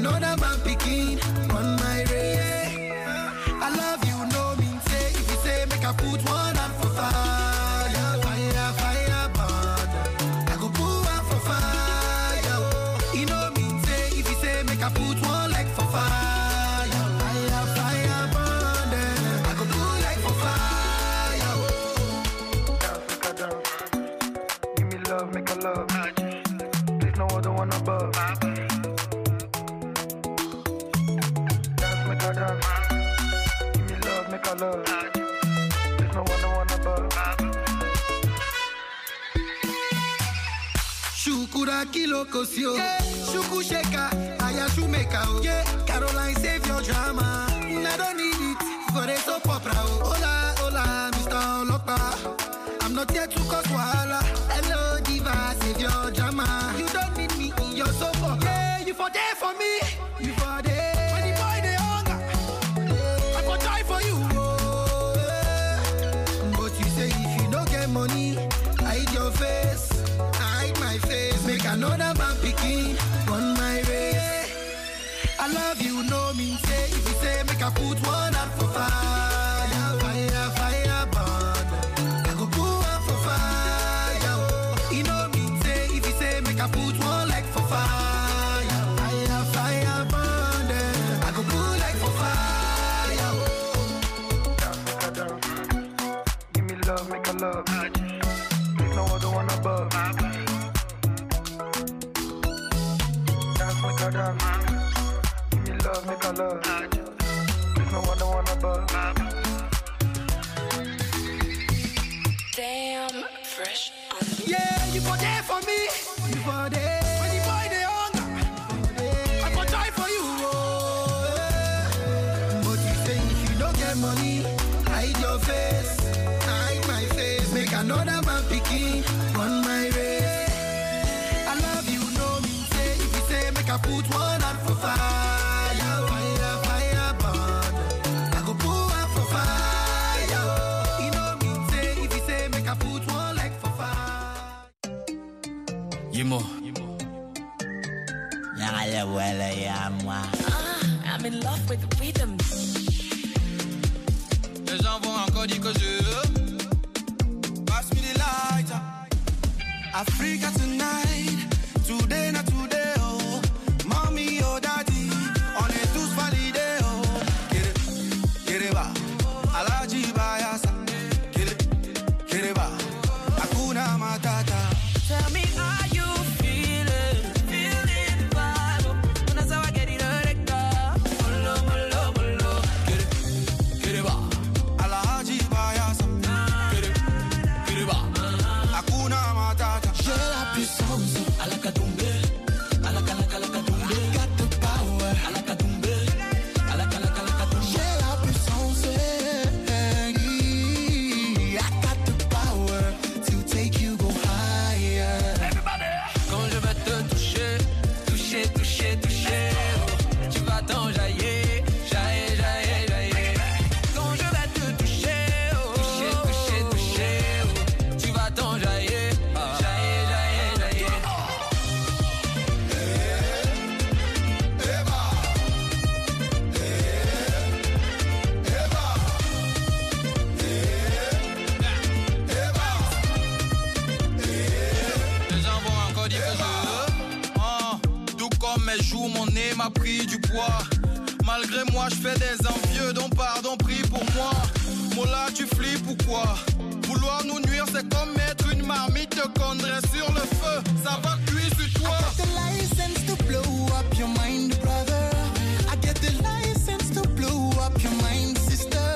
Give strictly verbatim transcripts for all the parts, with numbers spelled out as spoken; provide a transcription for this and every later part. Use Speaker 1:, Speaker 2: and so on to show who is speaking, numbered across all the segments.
Speaker 1: another man picking on my race. I love you, no mean say. If you say make I put one hand for fire, fire, fire, burn. I go put one for fire. You know mean say. If you say make I put one leg for fire, fire, fire, burn. I go put leg for fire. Dance, make a dance. Give me love, make a love. There's no other one above. Dance, make a dance. Give me love, make a love. There's no other one above. Shukura kilo kosio, yeah. Shuku sheka, aya shumeka, oh. Yeah. Caroline save your drama. I don't need it for the soap opera. Oh. Hola, hola, Mister Olopa. I'm not here to cause wahala. Hello, diva, save your drama. You don't need me in your soap opera. Yeah, you for there for me. You for there. When the boy they hunger, yeah. I go die for you. Oh, yeah. But you say if you don't get money, hide your face. Hide my face. Make another man picking on my way. I love you, no mean say. If you say make I put one hand for fire, fire, fire, burn. I go put one for fire. You know mean say. If you say make I put one leg for fire, fire, fire, burn. I go put leg for fire. Dance, make a dance. Give me love, make a love. There's no other one above. Dance, make a dance. Give me love, make a love. There's no other one above.
Speaker 2: Damn, fresh.
Speaker 1: Yeah, you for there for me. You for there. When the boy they hunger, I go die for you. Oh, yeah. But you say if you don't get money, hide your face. Hide my face. Make another man picking on my race. I love you, no mean say. If you say make I put one hand for fire, fire, fire, burn. I go put one for fire. You know mean say. If you say make I put one leg for fire.
Speaker 3: Yimo.
Speaker 2: I'm in love with rhythm.
Speaker 3: Les gens vont encore dire que je pass me the lighter.
Speaker 4: Africa tonight, today not today, oh. Mommy, oh daddy, on est tous validés, oh. Kere, kere ba, Alaji Bayasa. Kere, kere ba, Hakuna Matata.
Speaker 2: Tell me how you feeling, feeling vibe. Una sawa get it recta. Molo, molo, molo.
Speaker 3: Kere, kere ba,
Speaker 4: Alaji Bayasa.
Speaker 3: kere, kere ba.
Speaker 4: Hakuna Matata.
Speaker 3: J'ai la puissance à la Katumbe, à la Kalaka la Katumbe.
Speaker 4: I got the power.
Speaker 3: À la Katumbe, à la Kalaka la Katumbe.
Speaker 4: J'ai la puissance. I got the power to take you go higher.
Speaker 3: Quand je vais te toucher, toucher, toucher, toucher, oh, tu vas t'enjailler, jaillir, jaillir, jaillir. Quand je vais te toucher, oh, toucher, toucher, toucher, oh, tu vas t'enjailler, jaillir, jaillir, jaillir. Les gens vont encore dire que je ah, tout comme mes joues, mon nez m'a pris du poids. Malgré moi, je fais des envieux, donc pardon, prie pour moi. Mola, tu flippes ou quoi? Vouloir nous nuire, c'est comme mettre une marmite de condré sur le feu. Ça va cuire sur toi.
Speaker 4: I got the license to blow up your mind, brother. I get the license to blow up your mind, sister.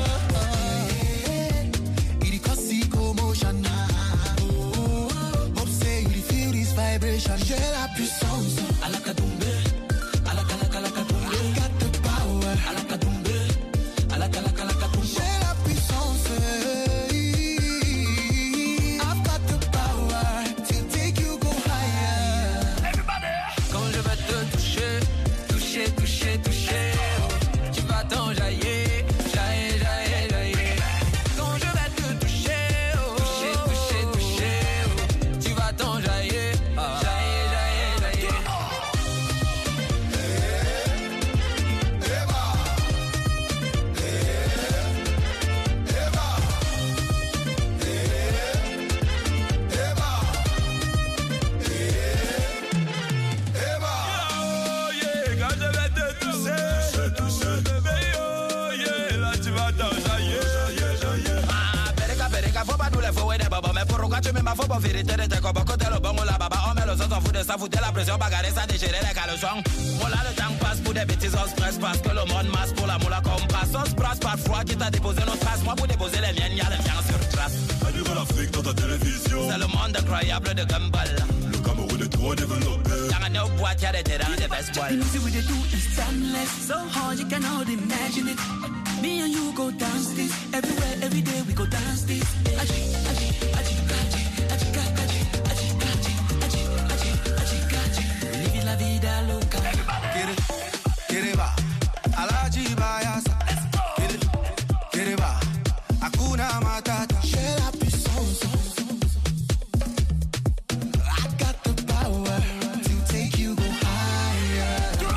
Speaker 4: It cause commotion. Hope say you feel this vibration. J'ai la puissance.
Speaker 3: À la Katumbe, à la Kalaka la Katumbe.
Speaker 4: I got the power.
Speaker 3: À la Katumbe, à la Kalaka la Katumbe.
Speaker 4: J'ai la puissance. I've got the power to take you go higher.
Speaker 3: Quand je vais te toucher, toucher, toucher, toucher, oh, tu vas t'enjailler, jaillir, jaillir, jaillir. Quand je vais te toucher, oh, toucher, toucher, toucher, oh, tu vas t'enjailler, jaillir, jaillir, jaillir.
Speaker 5: bobo. Mais pourquoi tu mets ma faute pour vérité de tes copains? Côté le bon ou la baba, on met le son, s'en fout de ça, fout de la pression, bagarrer, ça déchirer les caleçons. Moi là, le temps passe pour des bêtises, on stress parce que le monde masse pour la moula comme passe. On se brasse par froid qui t'a déposé nos traces. Moi pour déposer les miennes, y'a les miens sur trace.
Speaker 6: Un nouvel Afrique dans ta télévision.
Speaker 5: C'est le monde incroyable de Gumball.
Speaker 6: Le Cameroun est trop développé.
Speaker 5: Y'a un autre boîte, y'a des terrains, des best boys.
Speaker 2: The music we they do is timeless, so hard you cannot imagine it. Me and you go dance this everywhere, every day we go dance this. Aji, aji, aji, aji, aji, aji, aji, aji, aji, aji, aji, aji. Living la vida loca.
Speaker 4: Get it, get it ba. Alaji bayasa. Get it, get it ba. Hakuna matata.
Speaker 1: J'ai la puissance. I got the power to take you go higher.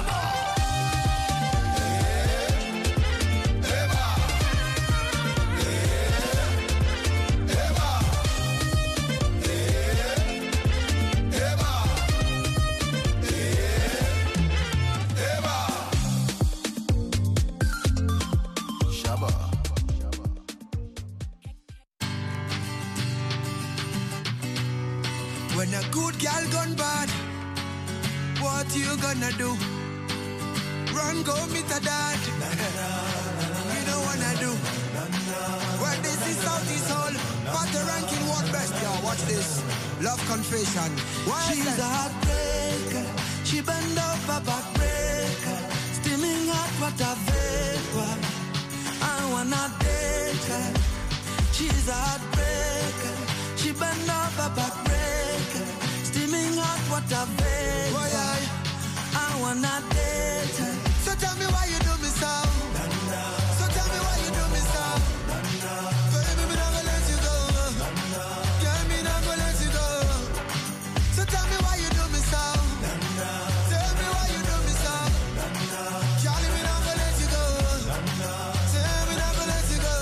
Speaker 4: When a good girl gone bad, what you gonna do? Run, go meet a dad. You know what I do. Well, this is Southeast Hall. But the ranking what best, y'all. Watch this. Love confession. Why
Speaker 1: She's a heartbreaker. She bend over backbreaker. Steaming hot water vapor. I wanna date her. She's a heartbreaker. She bend over backbreaker. Steaming hot water vapor.
Speaker 4: Why I?
Speaker 1: I wanna date her.
Speaker 4: So tell me why you do me so. So tell me why you do me so. Baby, me not gonna let you go. Girl, me not gonna let you go. So tell me why you do me so. Tell me why you do me so. Charlie, me not gonna let you go. Tell me not gonna let you go.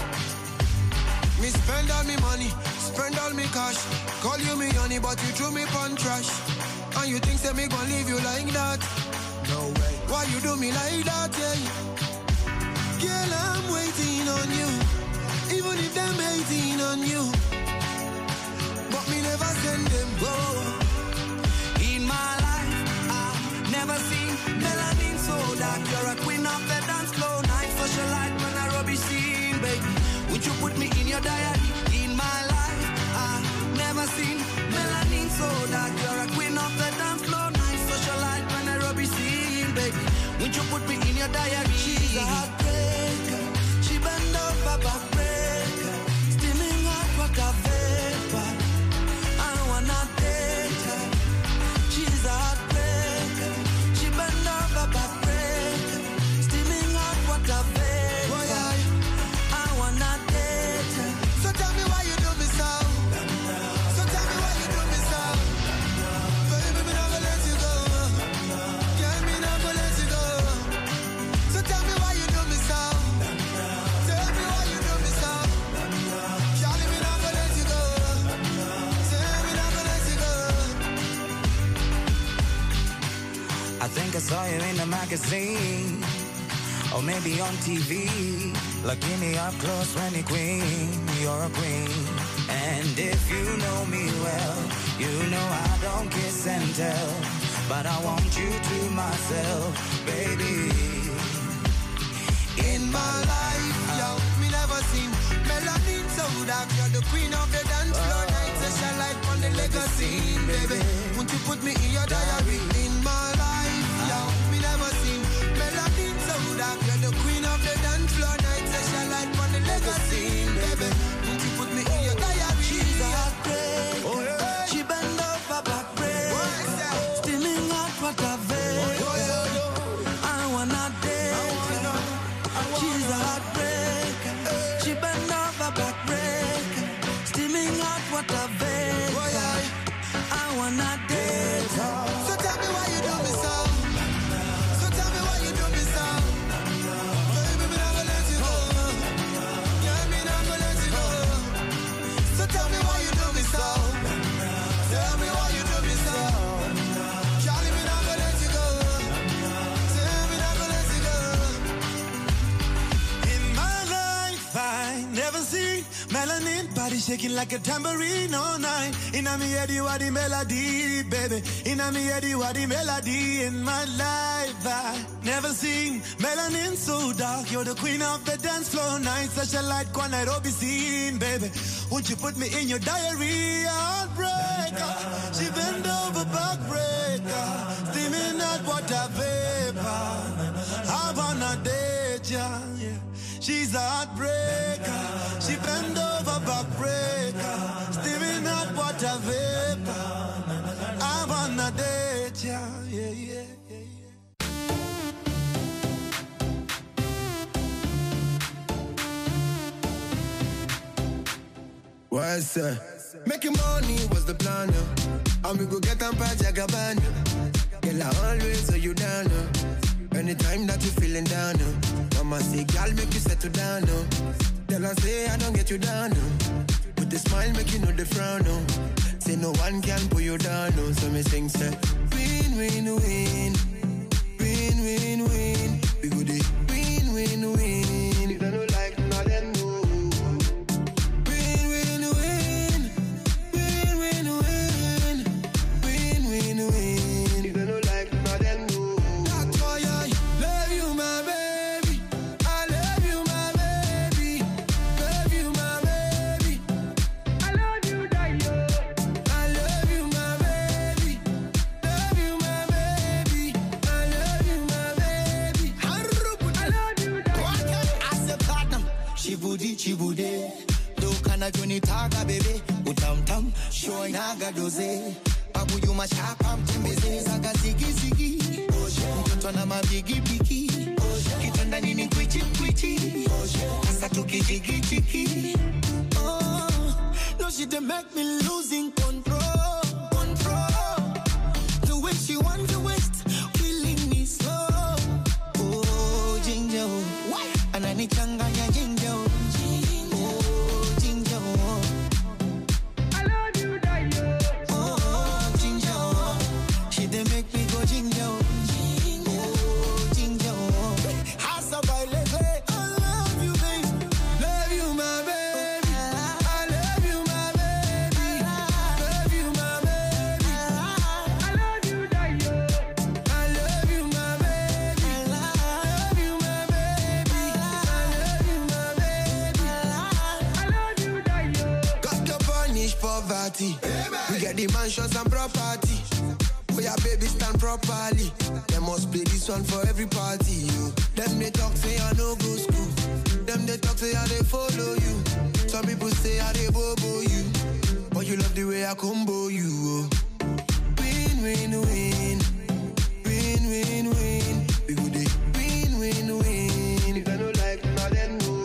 Speaker 4: Me spend all me money, spend all me cash. Call you me honey, but you threw me pon trash. And you think say me gon' leave you like that? No way. Why you do me like that, yeah? Girl, I'm waiting on you. Even if them hating on you. But me never send them go.
Speaker 1: In my life, I've never seen melanin so dark. You're a queen of the dance floor. Night socialite when I rubbish scene, baby. Would you put me in your diary? In my life, I've never seen melanin so dark. You're a queen of the dance floor. Night socialite when I rubbish scene, baby. Would you put me in your diary? She's a heartbreaker. She bend over backbreaker. Steaming hot water vapor. I wanna date her. She's a heartbreaker. She bend over backbreaker. Steaming hot water vapor.
Speaker 4: Why I?
Speaker 1: I wanna date her.
Speaker 4: So tell me why you do me so. So tell me why you do me so. Baby, me not gonna let you go. Girl, me not gonna let you go. So tell me why you do me so. Tell me why you do me so. Charlie, me not gonna let you go. Tell me not gonna let you go.
Speaker 7: I think I saw you in the magazine, or maybe on T V. Looking me up close when you're queen, you're a queen. And if you know me well, you know I don't kiss and tell, but I want you to myself, baby.
Speaker 4: In my life, yo, me never seen melanin so dark. You're the queen of the dance floor. Night session light on the legacy, baby. Won't you put me in your diary? In my life, yo, me never seen melanin so dark. You're the queen of the dance floor. Night session light on the legacy, baby. Won't you put me in your diary?
Speaker 1: She's a heartbreaker.
Speaker 4: Oh, yeah.
Speaker 1: She bend over backbreaker. Steaming hot water vapor. I wanna date her. She's a heartbreaker. She bend over backbreaker. Steaming hot water vapor. I wanna date her.
Speaker 4: So tell me why you do me so. So tell me why you do me so. Baby, me not gonna let you go. Yeah, me not gonna let you go. So tell me why you do me so. Tell me why you do me so. Charlie, me not gonna let you go. Tell me not gonna let you go.
Speaker 1: In my life, I never see
Speaker 8: Melanin body shaking like a tambourine all night. Inna me head you are the melody, baby. Inna me head you are the melody in my life. I never seen melanin so dark. You're the queen of the dance floor night. Such a light one I'd be seen, baby. Won't you put me in your diary? Heartbreaker. She bend over backbreaker. Steaming hot water vapor. I wanna date ya, yeah. She's a heartbreaker. She bend over backbreaker. Steaming hot water vapor. I wanna date ya, yeah, yeah, yeah, yeah.
Speaker 9: What's up? Making money was the plan, uh. And we go get them by Jagaban. Girl, I always hold you down, uh. Anytime that you feeling down, uh. Mama say, girl, make you settle down, uh. Then I say, I don't get you down, uh. With the smile, make you know the frown, uh. Say no one can pull you down, uh. So me sing, say, win, win, win. Win, win, win. We go the win, win, win. You don't like nothing, no.
Speaker 1: Chibude, do kana joni taga bebe, utam tam, showing naga doze, abu you mashapam tembeze, saga zigi zigi, mtoto na mabigi bigi, kitanda nini kwichi kwichi, asa tuki jigi jigi. Oh, no she dey make me losing control, control. The way she want to waste, killing me slow. Oh, ginger, anani changanya ginger. We get the mansions and property. For your baby stand properly. They must play this one for every party. You. Them they talk say I no go school. Them they talk say I they follow you. Some people say I they bobo you. But you love the way I combo you. Oh. Win, win, win. Win, win, win. We go dey win, win, win. If I don't like now then no.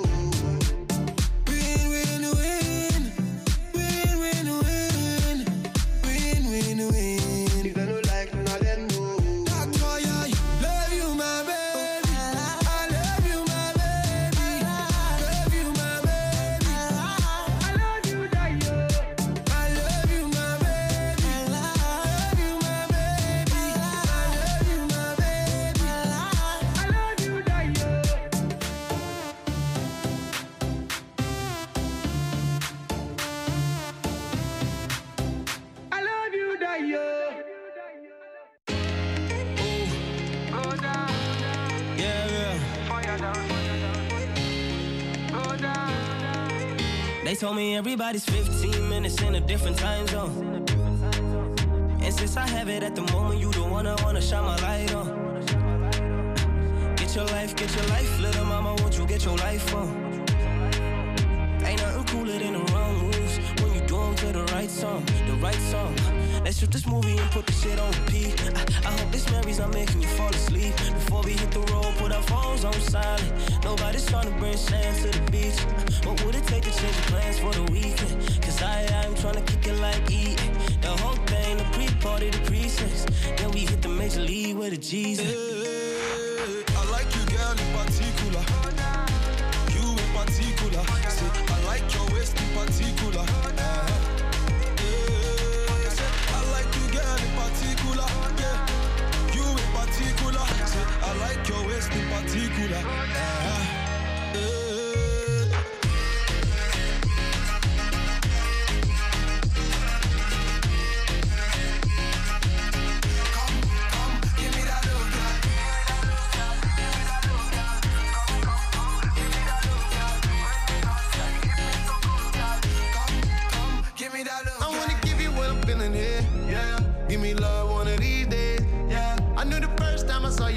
Speaker 10: They told me everybody's fifteen minutes in a different time zone. And since I have it at the moment, you don't wanna wanna shine my light on. Get your life, get your life, little mama, won't you get your life on? Ain't nothing cooler than the wrong moves when you do them to the right song, the right song. Let's shoot this movie and put the shit on repeat. I, I hope this memories are making you fall asleep. Before we hit the road, put our phones on silent. Nobody's trying to bring sand to the beach. What would it take to change the plans for the weekend? Cause I, I'm trying to kick it like E. The whole thing, the pre-party, the pre-sex. Then we hit the major league with the G's.
Speaker 3: Hey, I like you, girl, in particular. You in particular. Say, I like your waist in particular. Uh, I like your waist in particular. Uh, uh.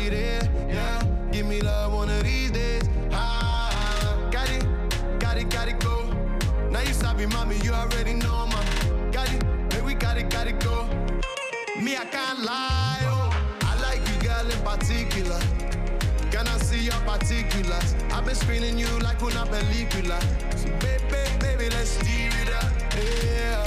Speaker 9: be there, yeah. Give me love one of these days. Ah, got it, got it, got it, go. Now you sabi, mommy, you already know, mama. Got it, baby, we got it, got it, go. Me, I can't lie, oh. I like you, girl, in particular. Can I see your particulars? I've been screening you like una película. So baby, baby, let's steer it up, yeah.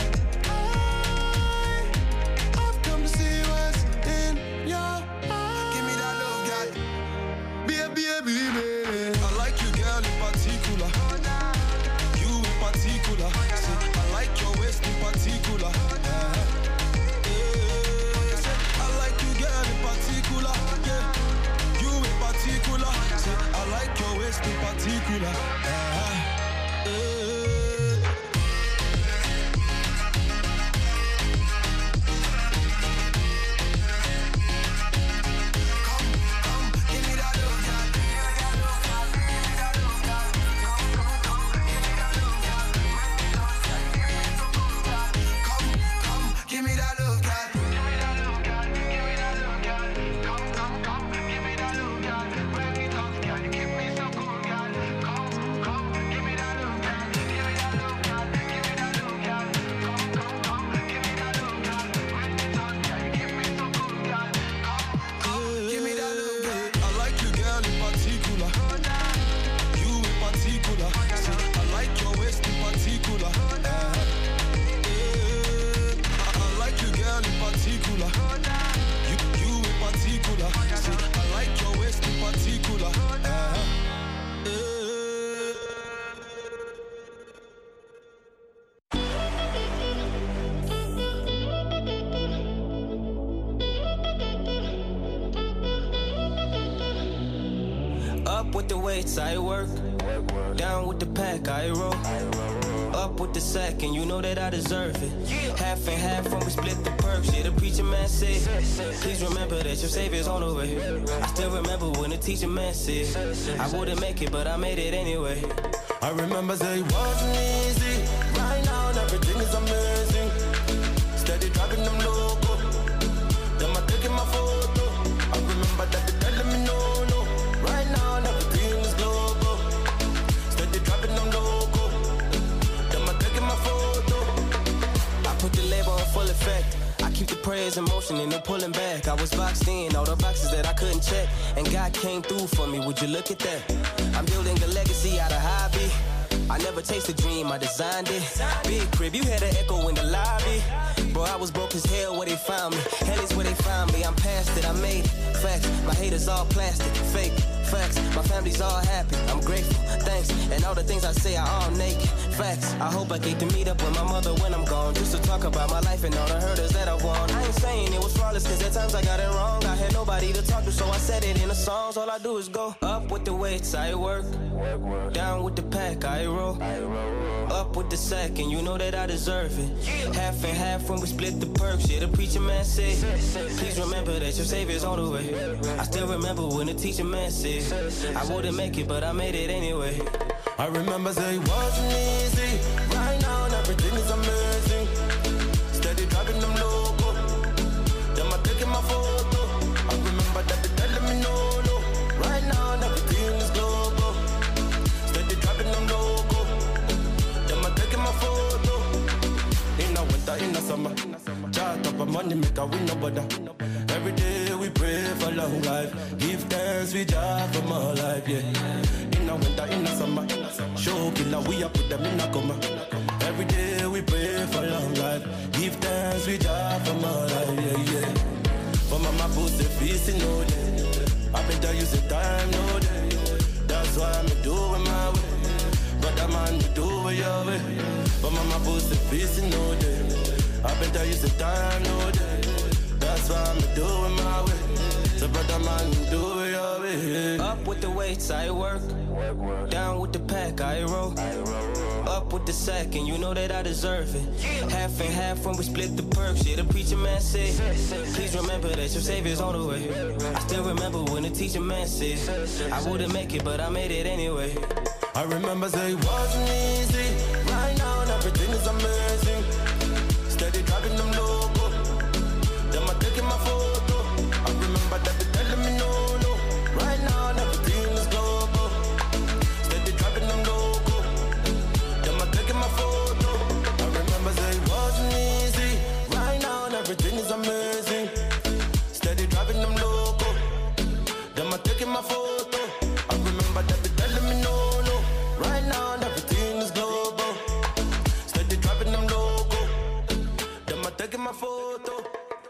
Speaker 9: I've come to see what's in your eyes. Give me that love, girl. Baby, baby, baby.
Speaker 4: I like you, girl, in particular. You in particular. See, I like your waist in particular. Uh-huh. Yeah. I like you, girl, in particular. Yeah. You in particular. See, I like your waist in particular. Uh-huh. Yeah.
Speaker 10: I work, down with the pack, I roll. Up with the sack, and you know that I deserve it. Half and half when we split the perks. Yeah, the preacher man said, please remember that your savior's on the way. I still remember when the teacher man said, I wouldn't make it, but I made it anyway.
Speaker 8: I remember say it wasn't easy. Right now, everything is amazing. Steady dropping them loco. Them I taking my photo. I remember that they telling me no, no. Right now, everything is global. Steady dropping them loco. Them I taking my photo.
Speaker 10: I put the label on full effect. I keep the prayers in motion and no pulling back. I was boxed in, all the boxes that I couldn't check. And God came through for me, would you look at that? I'm building a legacy out of hobby. I never chased a dream, I designed it. Big crib, you had an echo in the lobby. Bro, I was broke as hell where they found me. Hell is where they found me, I'm past it, I made it. Facts, my haters all plastic, fake. Facts, my family's all happy, I'm grateful, thanks. And all the things I say are all naked. Facts, I hope I get to meet up with my mother when I'm gone. Just to talk about my life and all the hurdles that I won. I ain't saying it was flawless, cause at times I got it wrong. I had nobody to talk to, so I said it in the songs. All I do is go up with the weights, I work. Down with the pack, I roll. Up with the sack, and you know that I deserve it. Half and half when we split the perks. Yeah, the preacher man said, please remember that your savior's on the way. I still remember when the teacher man said, I wouldn't make it, but I made it anyway.
Speaker 8: I remember say it wasn't easy. Right now, everything is amazing. Steady dropping them loco. Them I taking my photo. I remember that they telling me no, no. Right now, everything is global. Steady dropping them loco. Them I taking my photo. In the winter, in the summer. Chart up a money, make a win no bother. Every day we pray for long life. Give thanks we job for more life, yeah. In the winter, in the summer. Show killer, we are put them in a coma. Every day we pray for long life. Give thanks we job for more life, yeah, yeah. For mama put the feast in no day. I better use the time, no day. That's why I'm doing my way. Brother man, me do it your way. For mama put the feast in no day. I better use the time, no day. That's why I'm doing my way. So brother man, do it your way.
Speaker 10: Up with the weights, I work. Down with the pack, I roll. Up with the sack, and you know that I deserve it. Half and half when we split the perks. Yeah, the preacher man said, please remember that your savior's on the way. I still remember when the teacher man said, I wouldn't make it, but I made it anyway.
Speaker 8: I remember say it wasn't easy. Right now, everything is amazing. Steady dropping them loco. Them I taking my photo. I remember that they telling me no, no.
Speaker 10: my photo.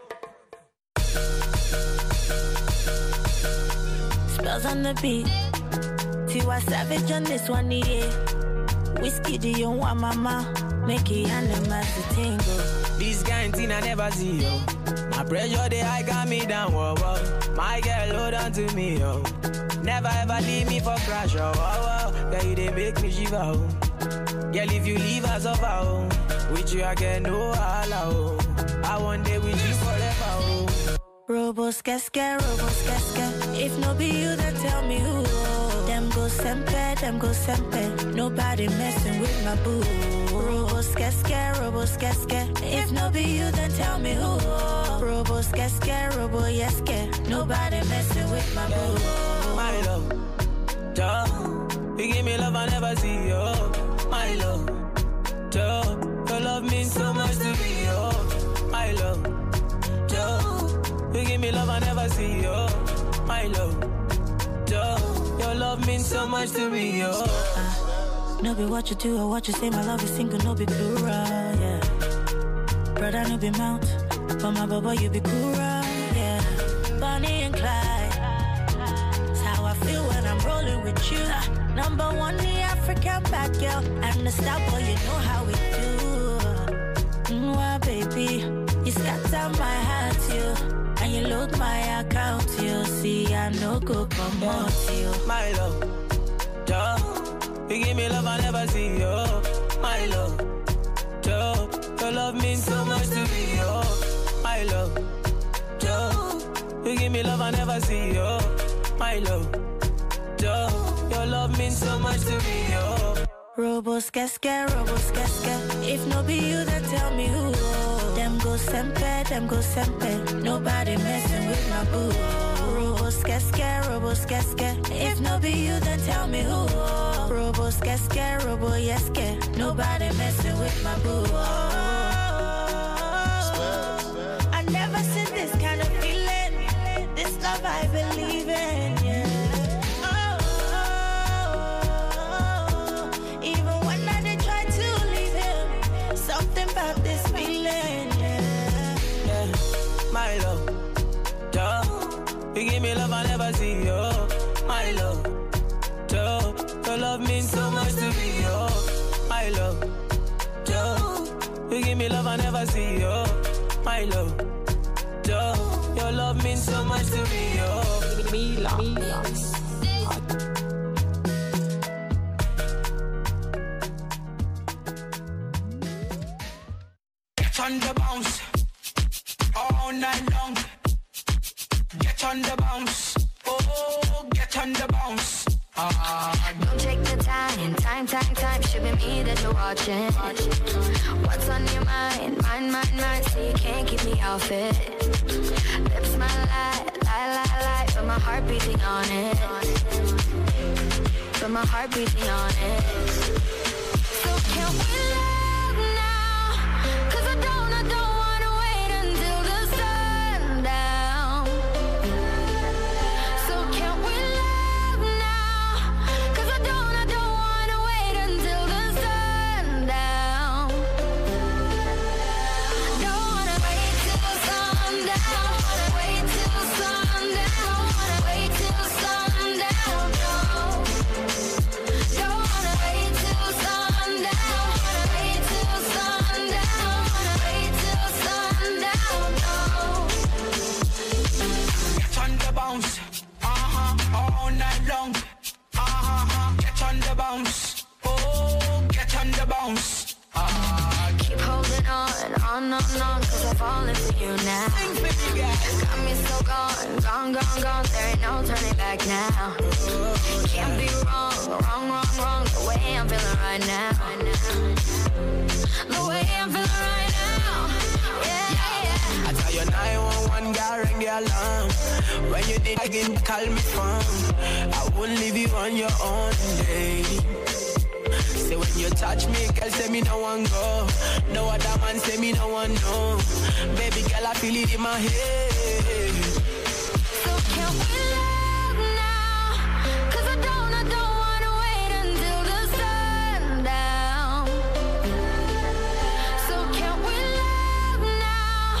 Speaker 11: Spells on the beat. Tiwa Savage on this one, yeah. Whiskey, do you want mama? Make it animals to tingle.
Speaker 10: This kind thing I never see, yo. My pressure, they high got me down, whoa, whoa. My girl, hold on to me, yo. Never ever leave me for crash, oh, whoa, whoa. Girl, you they make me shiver, oh. Girl, if you leave us over, oh. With you, I get no allow, oh. I one day with you forever, oh.
Speaker 11: Robo skeske, robo skeske. If no be you, then tell me who. Them go sempe, them go sempe. Nobody messing with my boo. Robo skeske, robo skeske. If no be you, then tell me who. Robo skeske, robo yeske. Nobody messing with my boo.
Speaker 10: My love, duh. You give me love I never see, yo. My love, duh. Your love means so much to me, yo. My love, duh. You give me love I never see, yo. My love, duh. Your love means so much to me, yo.
Speaker 11: Uh, no be what you do or what you say, my love is single, no be plural, yeah. Brother, no be mount, but my baba, you be cool, yeah. Bonnie and Clyde, that's how I feel when I'm rolling with you. Uh, number one, the African bad girl, and the star boy, you know how we do. Mm, well, baby, you scatter my heart, you. And you load my account, you see, I no go come out, you.
Speaker 10: My love, duh. You give me love I never see, yo. My love, duh. Your love means so much to me, yo. My love, duh. You give me love I never see, yo. My love, duh. Your love means so much to me, yo.
Speaker 11: Robo skeske, robo skeske. If no be you, then tell me who. Them go sempe, them go sempe. Nobody messing with my boo. Robo skeske, robo skeske. If no be you, then tell me who. Robo skeske, robo yeske. Nobody messing with my boo. I never seen this kind of feeling. This love I believe in, yeah. Something about this feeling, yeah.
Speaker 10: Yeah, my love, duh. You give me love I never see, yo. My love, duh. Your love means so much to me, yo. My love, duh. You give me love I never see, yo. My love, duh. Your love means so much to me, yo. Me love, me love.
Speaker 2: On the bounce all night long. Get on the bounce, oh, get on the bounce. Ah,
Speaker 12: don't take the time, time, time, time. Should be me that you're watching. What's on your mind, mind, mind, mind? So you can't keep me off it. Lips my lie, lie, lie, lie, but my heart beating on it. But my heart beating on it. So can we love now? 'Cause I don't, I don't wanna wait until the sundown. So can we love now? 'Cause I don't, I don't wanna wait until the sundown. Don't wanna wait till sundown. Wait till sundown. Wait till sundown. No. Don't wanna wait till sundown. Wait till sundown. Wait till sundown. No.
Speaker 2: get on the bounce, uh-huh, all night long. Uh-huh, get on the bounce, oh, get on the bounce. Ah,
Speaker 12: Keep holding on, on, on, on, 'cause I'm falling for you now. Got me so gone, gone, gone, gone. There ain't no turning back now. Can't be wrong, wrong, wrong, wrong. The way I'm feeling right now. The way I'm feeling right now. Yeah, yeah.
Speaker 10: I tell you nine one one, girl, ring the alarm. When you did again, call me from. I won't leave you on your own day. Say when you touch me, girl, say me no one go. No other man say me no one know. Baby girl, I feel it in my head.
Speaker 12: So can we love now? 'Cause I don't, I don't wanna wait until the sundown. So can we love now?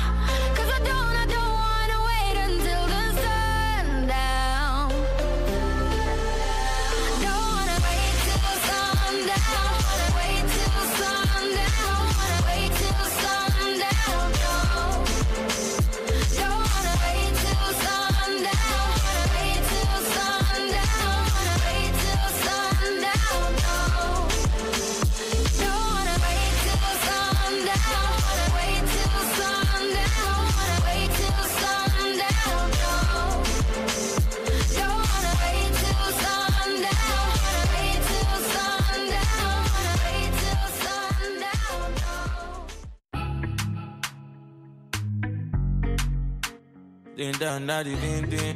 Speaker 13: Ding dong, daddy, ding ding.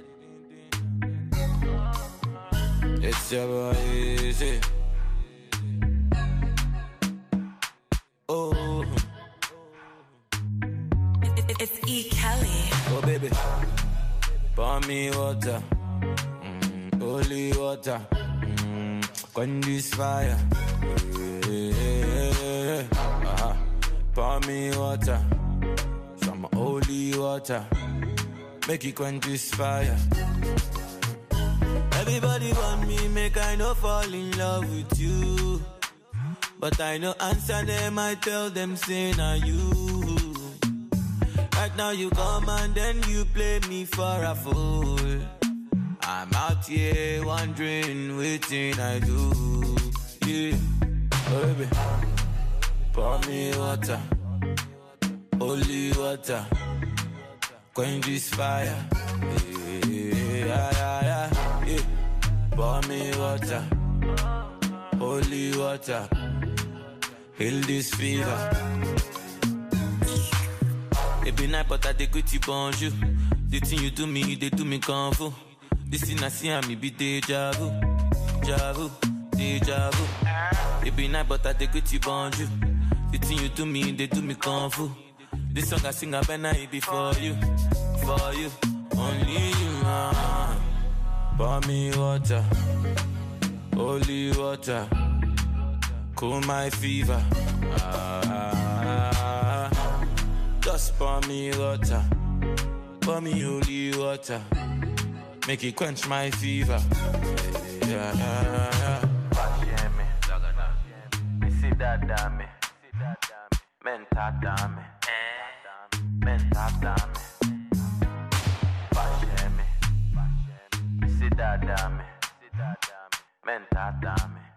Speaker 13: It's your boy, easy. Oh.
Speaker 2: It's E. Kelly.
Speaker 13: Oh, baby. Pour me water. Mm, holy water. Mm, quench this fire. Yeah, yeah, yeah. Uh-huh. Pour me water. Some holy water. Make it quench this fire. Everybody want me, make I no fall in love with you. But I no answer them, I tell them, say na you. Right now you come and then you play me for a fool. I'm out here wondering, waiting I do. Yeah, oh, baby, pour me water, holy water, quench this fire. Yeah, yeah, yeah, yeah. Pour me water, holy water, heal this fever. Every night, but I take with you, bonjour. The thing you do me, they do me kung fu. This thing I see, I me be deja vu, deja vu, deja vu. Every night, but I take with you, bonjour. The thing you do me, they do me kung fu. This song I sing, I better it be for you, for you, only you. Ah. Pour me water, holy water, cool my fever. Ah. Just pour me water, pour me holy water, make it quench my fever. Yeah, yeah, yeah. Me see that dame, menta dame, menta dame. Me see that dame, menta dame.